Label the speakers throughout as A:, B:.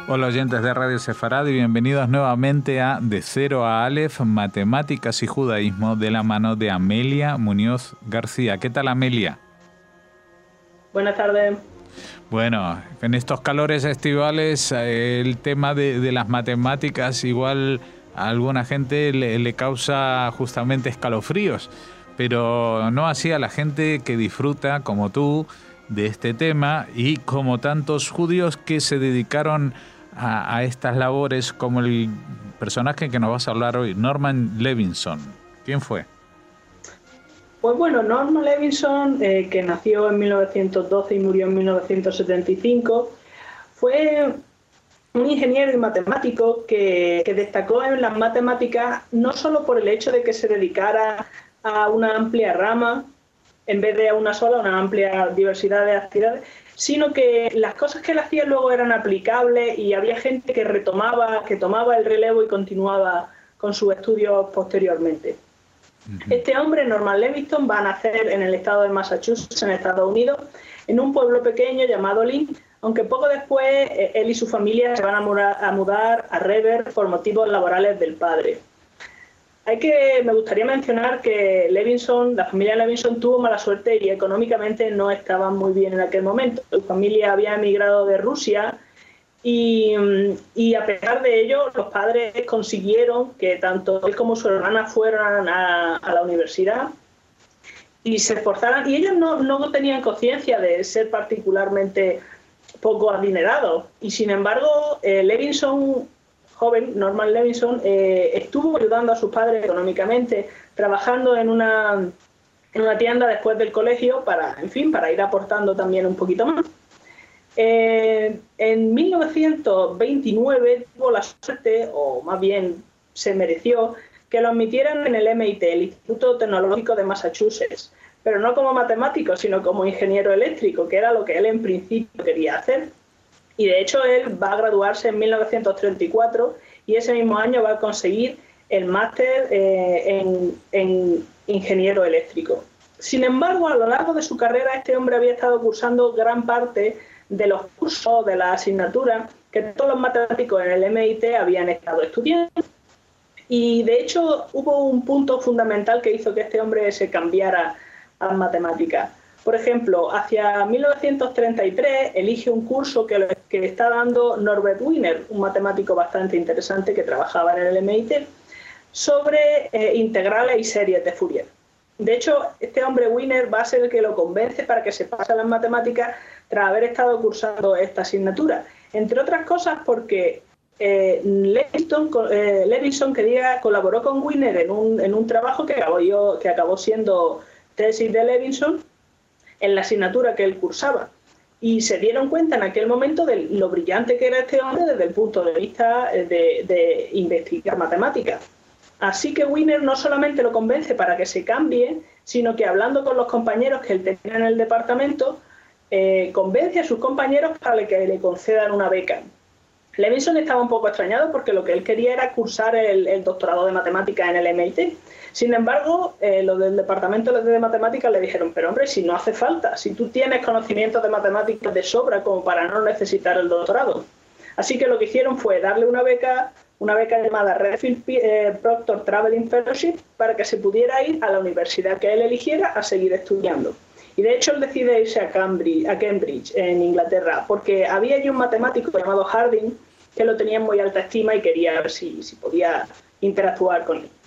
A: Hola oyentes de Radio Sefarad y bienvenidos nuevamente a De Cero a Aleph, Matemáticas y Judaísmo de la mano de Amelia Muñoz García. ¿Qué tal, Amelia?
B: Buenas tardes.
A: Bueno, en estos calores estivales el tema de las matemáticas igual a alguna gente le causa justamente escalofríos, pero no así a la gente que disfruta como tú de este tema y como tantos judíos que se dedicaron a estas labores, como el personaje que nos vas a hablar hoy, Norman Levinson. ¿Quién fue?
B: Pues bueno, Norman Levinson, que nació en 1912 y murió en 1975, fue un ingeniero y matemático que destacó en las matemáticas no solo por el hecho de que se dedicara a una amplia rama, en vez de a una sola, una amplia diversidad de actividades, sino que las cosas que él hacía luego eran aplicables y había gente que tomaba el relevo y continuaba con sus estudios posteriormente. Este hombre, Norman Levinson, va a nacer en el estado de Massachusetts, en Estados Unidos, en un pueblo pequeño llamado Lynn, aunque poco después él y su familia se van a mudar a Revere por motivos laborales del padre. Me gustaría mencionar que la familia Levinson tuvo mala suerte y económicamente no estaban muy bien en aquel momento. Su familia había emigrado de Rusia y a pesar de ello, los padres consiguieron que tanto él como su hermana fueran a la universidad y se esforzaran. Y ellos no tenían conciencia de ser particularmente poco adinerados. Y sin embargo, Norman Levinson, estuvo ayudando a sus padres económicamente, trabajando en una tienda después del colegio para ir aportando también un poquito más. En 1929 tuvo la suerte, o más bien se mereció, que lo admitieran en el MIT, el Instituto Tecnológico de Massachusetts, pero no como matemático, sino como ingeniero eléctrico, que era lo que él en principio quería hacer. Y de hecho él va a graduarse en 1934 y ese mismo año va a conseguir el máster en ingeniero eléctrico. Sin embargo, a lo largo de su carrera, este hombre había estado cursando gran parte de los cursos, de las asignaturas que todos los matemáticos en el MIT habían estado estudiando. Y de hecho hubo un punto fundamental que hizo que este hombre se cambiara a las matemáticas. Por ejemplo, hacia 1933 elige un curso que está dando Norbert Wiener, un matemático bastante interesante que trabajaba en el MIT, sobre integrales y series de Fourier. De hecho, este hombre Wiener va a ser el que lo convence para que se pase a las matemáticas tras haber estado cursando esta asignatura. Entre otras cosas porque Levinson colaboró con Wiener en un trabajo que acabó siendo tesis de Levinson en la asignatura que él cursaba. Y se dieron cuenta en aquel momento de lo brillante que era este hombre desde el punto de vista de investigar matemáticas. Así que Wiener no solamente lo convence para que se cambie, sino que hablando con los compañeros que él tenía en el departamento, convence a sus compañeros para que le concedan una beca. Levinson estaba un poco extrañado porque lo que él quería era cursar el doctorado de matemáticas en el MIT. Sin embargo, los del departamento de matemáticas le dijeron, pero hombre, si no hace falta, si tú tienes conocimientos de matemáticas de sobra como para no necesitar el doctorado. Así que lo que hicieron fue darle una beca llamada Redfield Proctor Traveling Fellowship para que se pudiera ir a la universidad que él eligiera a seguir estudiando. Y de hecho él decide irse a Cambridge, en Inglaterra, porque había allí un matemático llamado Harding que lo tenía en muy alta estima y quería ver si podía interactuar con él.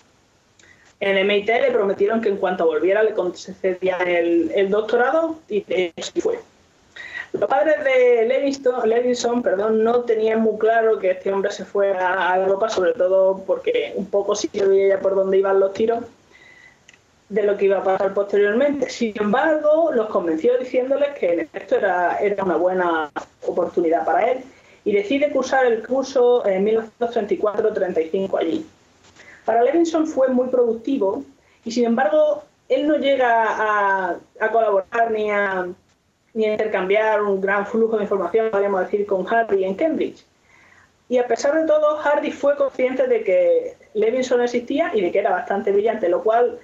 B: En el MIT le prometieron que en cuanto volviera le concedían el doctorado y así fue. Los padres de Levinson, no tenían muy claro que este hombre se fue a Europa, sobre todo porque un poco sí se veía por dónde iban los tiros de lo que iba a pasar posteriormente. Sin embargo, los convenció diciéndoles que esto era una buena oportunidad para él y decide cursar el curso en 1934-35 allí. Para Levinson fue muy productivo y sin embargo él no llega a colaborar ni a intercambiar un gran flujo de información, podríamos decir, con Hardy en Cambridge. Y a pesar de todo, Hardy fue consciente de que Levinson existía y de que era bastante brillante, lo cual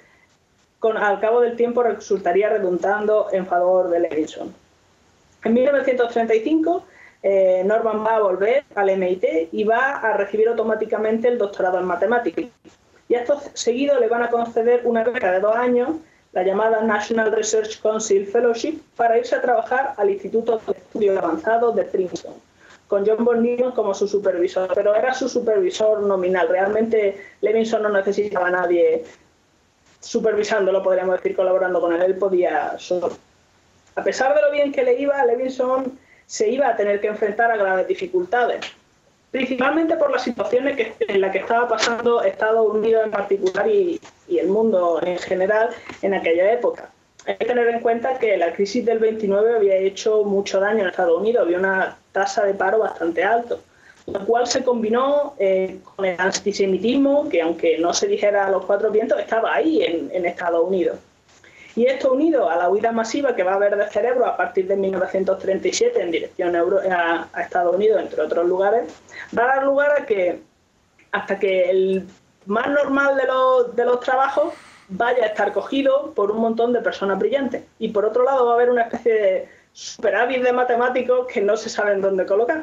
B: al cabo del tiempo resultaría redundando en favor de Levinson. En 1935 Norman va a volver al MIT y va a recibir automáticamente el doctorado en matemáticas. Y a esto seguido le van a conceder una beca de 2 años, la llamada National Research Council Fellowship, para irse a trabajar al Instituto de Estudios Avanzados de Princeton, con John von Neumann como su supervisor, pero era su supervisor nominal. Realmente Levinson no necesitaba a nadie supervisándolo, podríamos decir, colaborando con él. Él podía solo. A pesar de lo bien que le iba, Levinson se iba a tener que enfrentar a graves dificultades, principalmente por las situaciones en las que estaba pasando Estados Unidos en particular y el mundo en general en aquella época. Hay que tener en cuenta que la crisis del 29 había hecho mucho daño en Estados Unidos, había una tasa de paro bastante alta, lo cual se combinó con el antisemitismo, que aunque no se dijera a los 4 vientos, estaba ahí en Estados Unidos. Y esto unido a la huida masiva que va a haber de cerebros a partir de 1937 en dirección a Estados Unidos, entre otros lugares, va a dar lugar a que hasta que el más normal de los trabajos vaya a estar cogido por un montón de personas brillantes. Y por otro lado va a haber una especie de superávit de matemáticos que no se saben dónde colocar.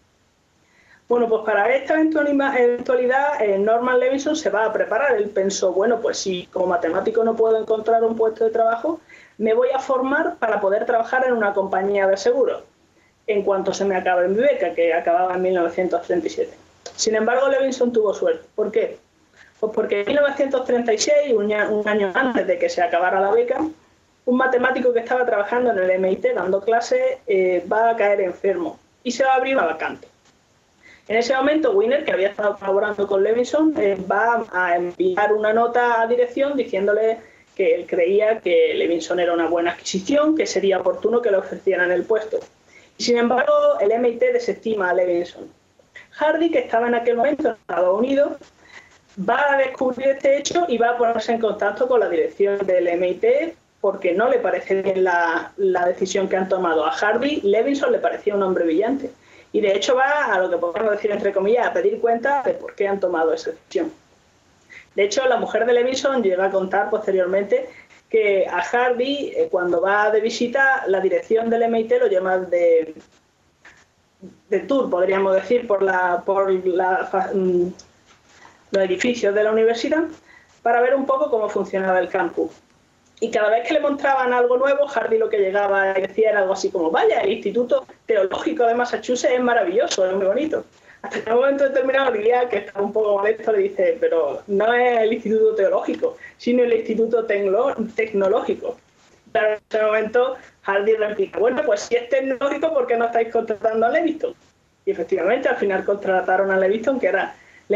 B: Bueno, pues para esta eventualidad Norman Levinson se va a preparar. Él pensó, bueno, pues si como matemático no puedo encontrar un puesto de trabajo, me voy a formar para poder trabajar en una compañía de seguros, en cuanto se me acabe mi beca, que acababa en 1937. Sin embargo, Levinson tuvo suerte. ¿Por qué? Pues porque en 1936, un año antes de que se acabara la beca, un matemático que estaba trabajando en el MIT dando clases va a caer enfermo y se va a abrir una vacante. En ese momento, Wiener, que había estado colaborando con Levinson, va a enviar una nota a dirección diciéndole que él creía que Levinson era una buena adquisición, que sería oportuno que le ofrecieran el puesto. Y sin embargo, el MIT desestima a Levinson. Hardy, que estaba en aquel momento en Estados Unidos, va a descubrir este hecho y va a ponerse en contacto con la dirección del MIT porque no le parece bien la decisión que han tomado. A Hardy, Levinson le parecía un hombre brillante. Y de hecho va a lo que podemos decir, entre comillas, a pedir cuenta de por qué han tomado esa decisión. De hecho, la mujer de Levinson llega a contar posteriormente que a Hardy, cuando va de visita, la dirección del MIT lo llama de tour, podríamos decir, por los edificios de la universidad, para ver un poco cómo funcionaba el campus. Y cada vez que le mostraban algo nuevo, Hardy lo que llegaba y decía era algo así como, vaya, el Instituto Teológico de Massachusetts es maravilloso, es muy bonito. Hasta que en un momento determinado diría que estaba un poco molesto, le dice, pero no es el Instituto Teológico, sino el Instituto Tecnológico. Pero en ese momento Hardy replica, bueno, pues si es tecnológico, ¿por qué no estáis contratando a Levinson? Y efectivamente al final contrataron a Levinson, que era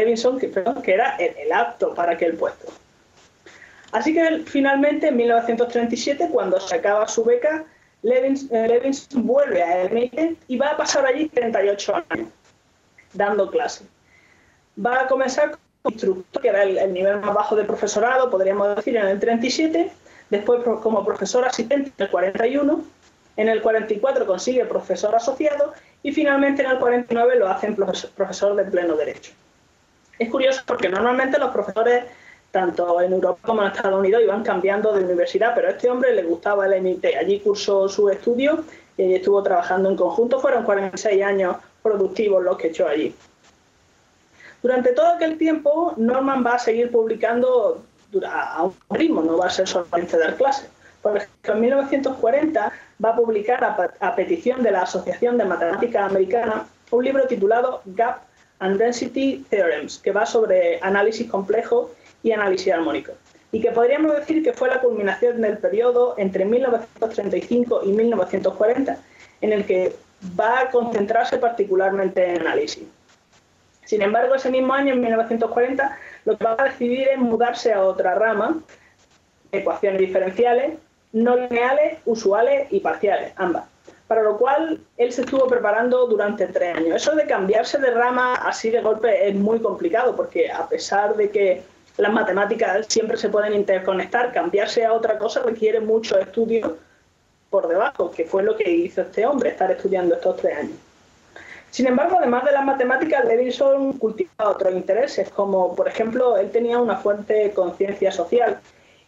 B: el apto para aquel puesto. Así que finalmente, en 1937, cuando se acaba su beca, Levinson vuelve a MIT y va a pasar allí 38 años dando clases. Va a comenzar como instructor, que era el nivel más bajo de profesorado, podríamos decir, en el 37, después como profesor asistente en el 41, en el 44 consigue profesor asociado y finalmente en el 49 lo hacen profesor de pleno derecho. Es curioso porque normalmente los profesores tanto en Europa como en Estados Unidos iban cambiando de universidad, pero a este hombre le gustaba el MIT. Allí cursó sus estudios y allí estuvo trabajando en conjunto. Fueron 46 años productivos los que echó allí. Durante todo aquel tiempo, Norman va a seguir publicando a un ritmo, no va a ser solamente dar clases. Por ejemplo, en 1940 va a publicar a petición de la Asociación de Matemáticas Americana un libro titulado Gap and Density Theorems, que va sobre análisis complejo y análisis armónico, y que podríamos decir que fue la culminación del periodo entre 1935 y 1940, en el que va a concentrarse particularmente en análisis. Sin embargo, ese mismo año, en 1940, lo que va a decidir es mudarse a otra rama, ecuaciones diferenciales, no lineales, usuales y parciales, ambas, para lo cual él se estuvo preparando durante 3 años. Eso de cambiarse de rama así de golpe es muy complicado, porque a pesar de que las matemáticas siempre se pueden interconectar, cambiarse a otra cosa requiere mucho estudio por debajo, que fue lo que hizo este hombre, estar estudiando estos 3 años. Sin embargo, además de las matemáticas, Levinson cultivaba otros intereses, como por ejemplo, él tenía una fuerte conciencia social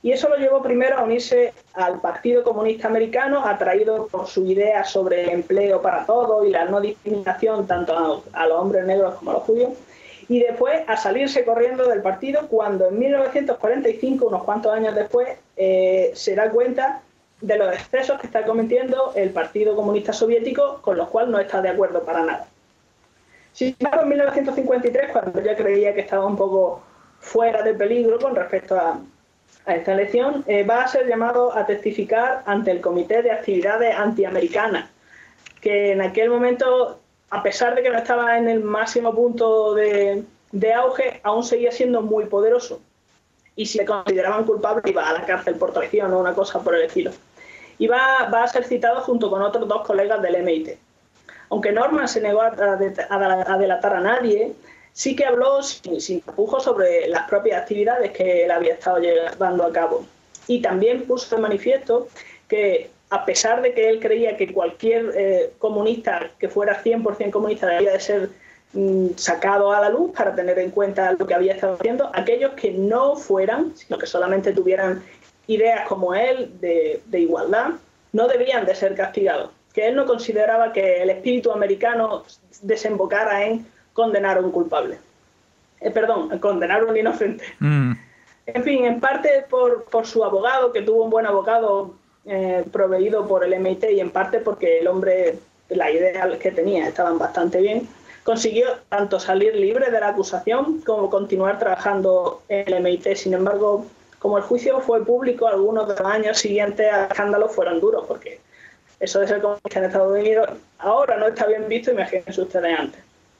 B: Y eso lo llevó primero a unirse al Partido Comunista Americano, atraído por su idea sobre el empleo para todos y la no discriminación tanto a los hombres negros como a los judíos, y después a salirse corriendo del partido cuando en 1945, unos cuantos años después, se da cuenta de los excesos que está cometiendo el Partido Comunista Soviético, con los cuales no está de acuerdo para nada. Sin embargo, en 1953, cuando ya creía que estaba un poco fuera de peligro con respecto a esta elección, va a ser llamado a testificar ante el Comité de Actividades Antiamericanas, que en aquel momento, a pesar de que no estaba en el máximo punto de auge, aún seguía siendo muy poderoso. Y si le consideraban culpable, iba a la cárcel por traición o una cosa por el estilo. Y va a ser citado junto con otros 2 colegas del MIT. Aunque Norman se negó a delatar a nadie, sí que habló sin tapujos sobre las propias actividades que él había estado llevando a cabo. Y también puso de manifiesto que, a pesar de que él creía que cualquier comunista que fuera 100% comunista debía de ser sacado a la luz para tener en cuenta lo que había estado haciendo, aquellos que no fueran, sino que solamente tuvieran ideas como él de igualdad, no debían de ser castigados. Que él no consideraba que el espíritu americano desembocara en condenar a un culpable. Condenar a un inocente. En fin, en parte por su abogado, que tuvo un buen abogado proveído por el MIT, y en parte porque el hombre, las ideas que tenía estaban bastante bien, consiguió tanto salir libre de la acusación como continuar trabajando en el MIT. Sin embargo, como el juicio fue público, algunos de los años siguientes al escándalo fueron duros, porque eso de ser comunista en Estados Unidos ahora no está bien visto, imagínense ustedes antes.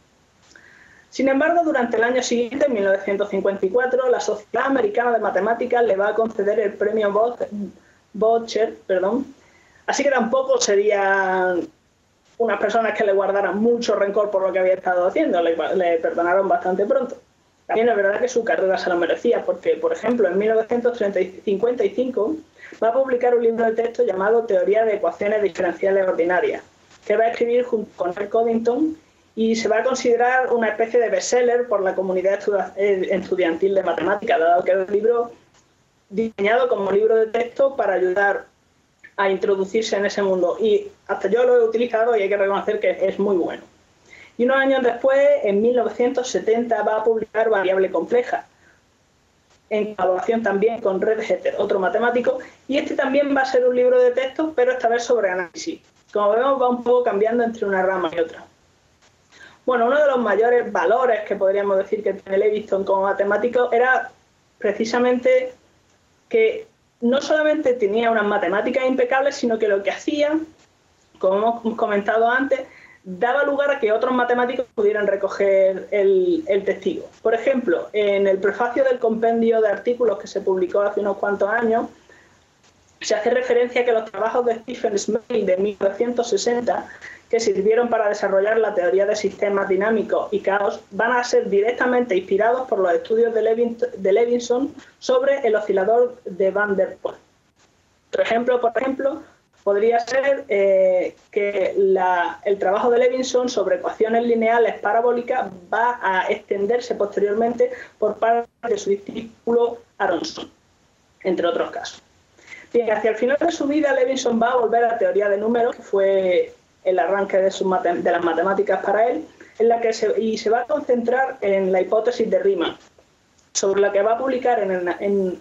B: Sin embargo, durante el año siguiente, en 1954, la Sociedad Americana de Matemáticas le va a conceder el premio Boucher, así que tampoco serían unas personas que le guardaran mucho rencor por lo que había estado haciendo, le perdonaron bastante pronto. También es verdad que su carrera se lo merecía, porque, por ejemplo, en 1955 va a publicar un libro de texto llamado Teoría de Ecuaciones Diferenciales Ordinarias, que va a escribir junto con Ray Coddington, y se va a considerar una especie de bestseller por la comunidad estudiantil de matemáticas, dado que es un libro diseñado como libro de texto para ayudar a introducirse en ese mundo. Y hasta yo lo he utilizado y hay que reconocer que es muy bueno. Y unos años después, en 1970, va a publicar Variable Compleja, en colaboración también con Red Heter, otro matemático, y este también va a ser un libro de texto, pero esta vez sobre análisis. Como vemos, va un poco cambiando entre una rama y otra. Bueno, uno de los mayores valores que podríamos decir que tiene Levinson como matemático era precisamente que no solamente tenía unas matemáticas impecables, sino que lo que hacía, como hemos comentado antes, daba lugar a que otros matemáticos pudieran recoger el testigo. Por ejemplo, en el prefacio del compendio de artículos que se publicó hace unos cuantos años, se hace referencia a que los trabajos de Stephen Smale de 1960, que sirvieron para desarrollar la teoría de sistemas dinámicos y caos, van a ser directamente inspirados por los estudios de Levinson sobre el oscilador de Van der Pol. Otro ejemplo, por ejemplo, podría ser que el trabajo de Levinson sobre ecuaciones lineales parabólicas va a extenderse posteriormente por parte de su discípulo Aronson, entre otros casos. Bien, hacia el final de su vida, Levinson va a volver a la teoría de números, que fue el arranque de las matemáticas para él, y se va a concentrar en la hipótesis de Riemann, sobre la que va a publicar en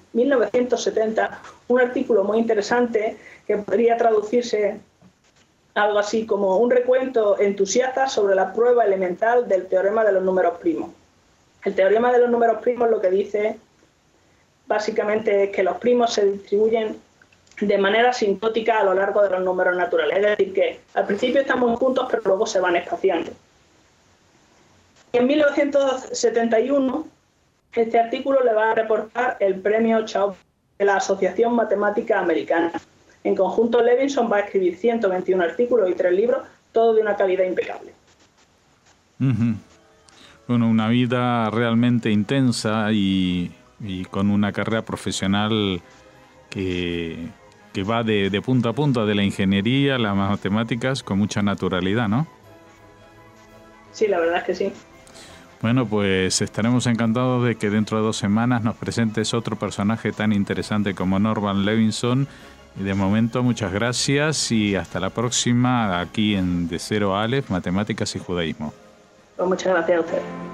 B: 1970 un artículo muy interesante que podría traducirse algo así como un recuento entusiasta sobre la prueba elemental del teorema de los números primos. El teorema de los números primos lo que dice básicamente es que los primos se distribuyen de manera sintótica a lo largo de los números naturales, es decir, que al principio están muy juntos pero luego se van espaciando. En 1971 este artículo le va a reportar el premio Chao de la Asociación Matemática Americana. En conjunto, Levinson va a escribir 121 artículos y 3 libros, todo de una calidad impecable.
A: Bueno, una vida realmente intensa y con una carrera profesional que va de punta a punta, de la ingeniería a las matemáticas, con mucha naturalidad, ¿no?
B: Sí, la verdad es que sí.
A: Bueno, pues estaremos encantados de que dentro de 2 semanas nos presentes otro personaje tan interesante como Norman Levinson. Y de momento, muchas gracias y hasta la próxima aquí en De Cero a Aleph, Matemáticas y Judaísmo.
B: Pues muchas gracias a usted.